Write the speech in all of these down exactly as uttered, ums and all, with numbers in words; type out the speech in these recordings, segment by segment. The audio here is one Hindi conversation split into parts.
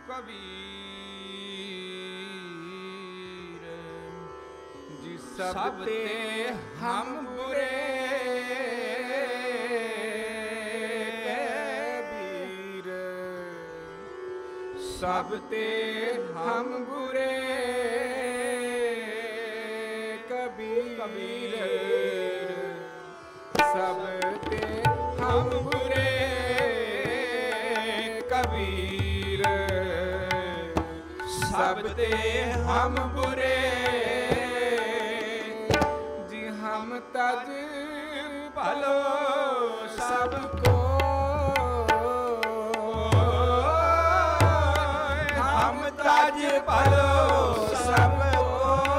कबीर जी सब ते हम बुरे कबीर सब ते हम बुरे कबीर सब ते हम बुरे कबीर सब ते हम बुरे जी हम तज भलो सबको हम तज भलो सबको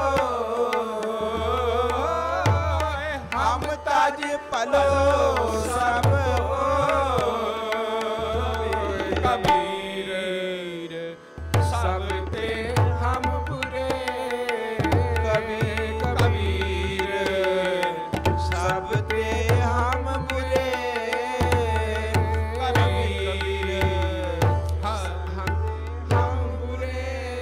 हम तज भलो सबको कबीर सब ते हम बुरे कबीर कबीर सब ते हम बुरे कबीर हम हम बुरे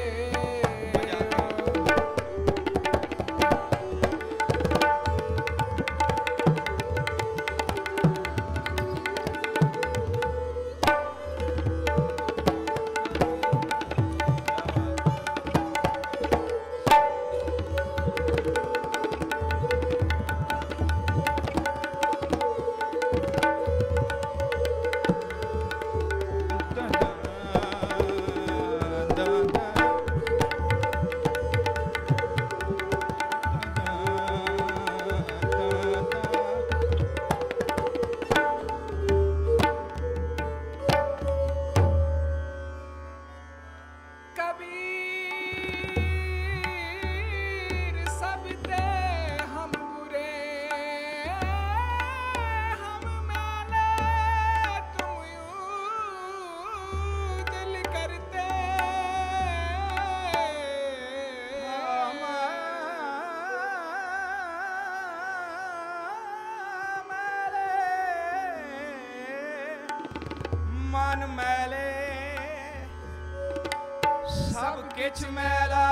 कबीर सब ते हम बुरे हम मैले तुम यूं दिल करते हम मैले मन मैले सब किछ मैला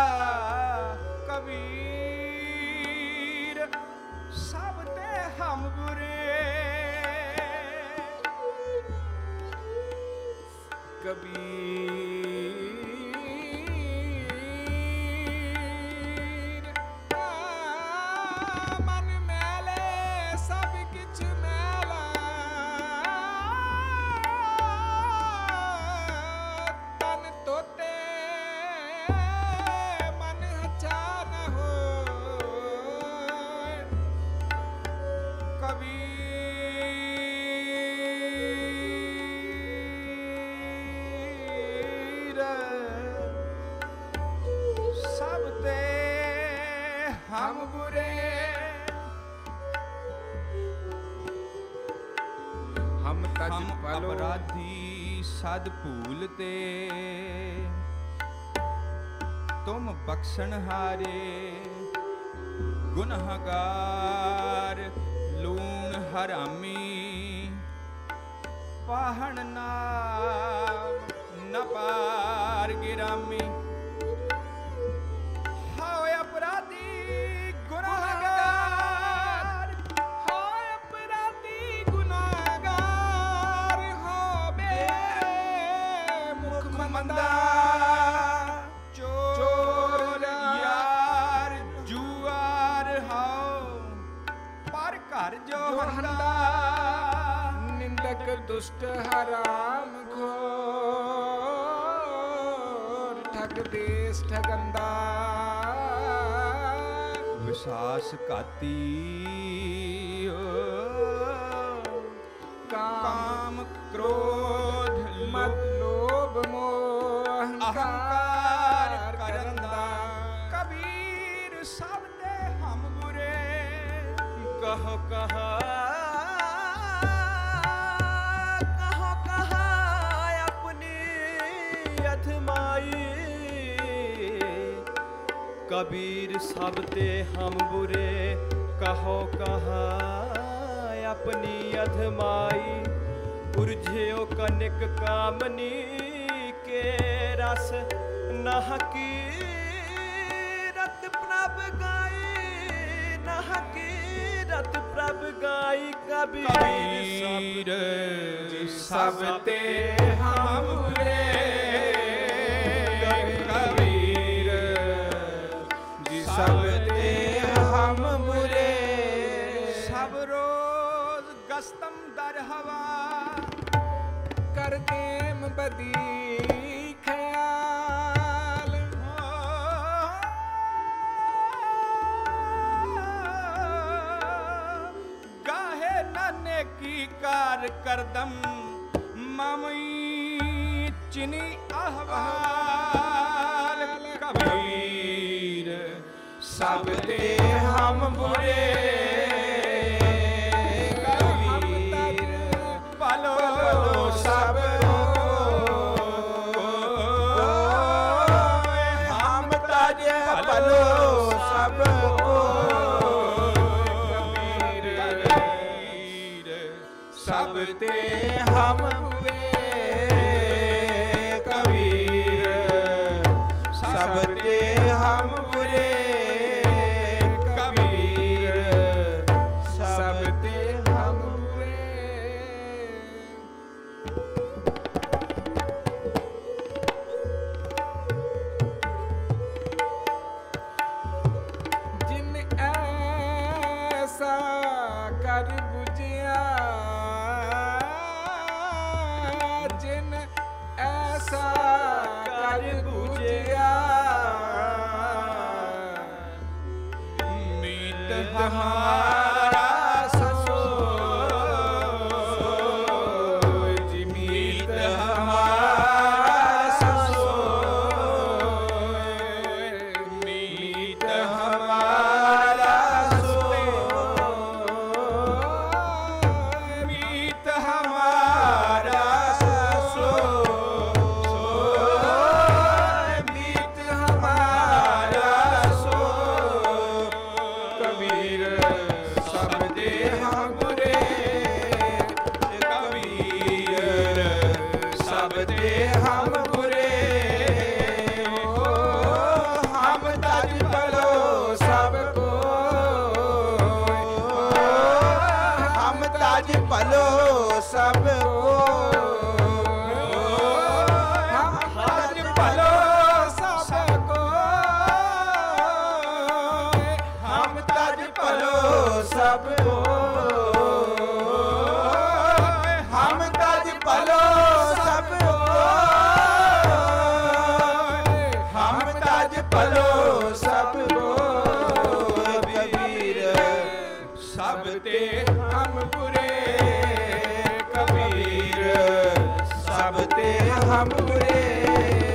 कबीर सब ते हम बुरे कबीर आ, मन मैले सब किछ मैला तन तोते कबीर सब ते हम बुरे हम तज अपराधी सद भूलते तुम बख्शन हारे गुनहगार लूण हरामी पाहन नाम न पार गिरामी हाय अपराधी गुनहगार हाय अपराधी गुनहगार हो बे मुख मंदा चोर यार जुआर हाओ पर घर जो हंदा निंदक दुष्ट हराम घोर ठग देश ठगंदा विश्वास घाती काम क्रोध मद लोभ मोह अहंकार करंदा कबीर सब ते हम बुरे कहो कहा कहो कहा अपनी अथमाई कबीर सब ते हम बुरे कहो कहा अपनी अधमाई उर्झ्यो कनिक कामनी के रस हकीरत प्रभ गाई न हकीरत प्रभ गाई कबीर सब ते हम बुरे कबीर सब ते हम बुरे सब रोज गस्तम दर हवा करके बदी ख्याल गाहे नाने की कार करदम मामई चिनी अहवाल कबीर सब ते हम बुरे कबीर पलो सब हम तज पलो सब कबीर सब ते हम बुरे कबीर सब ते हम बुरे कबीर सब ते हम बुरे जिन ऐसा कर बुझिया जिन ऐसा कर बुझिया मीत हमारा ससोय जी मीत हमारा ससोय मीत हमारा ससोय मीत हमारा ससोय मीत हमारा ससोय कबीर सब दे हम बुरे कबीर सब दे हम बुरे हो हम तज पलो सबको हम तज पलो सबको हम तज पलो सबको हम तज पलो सबको हम तज पलो सबको हम तज पलो सबको कबीर सब ते हम बुरे कबीर सब ते हम बुरे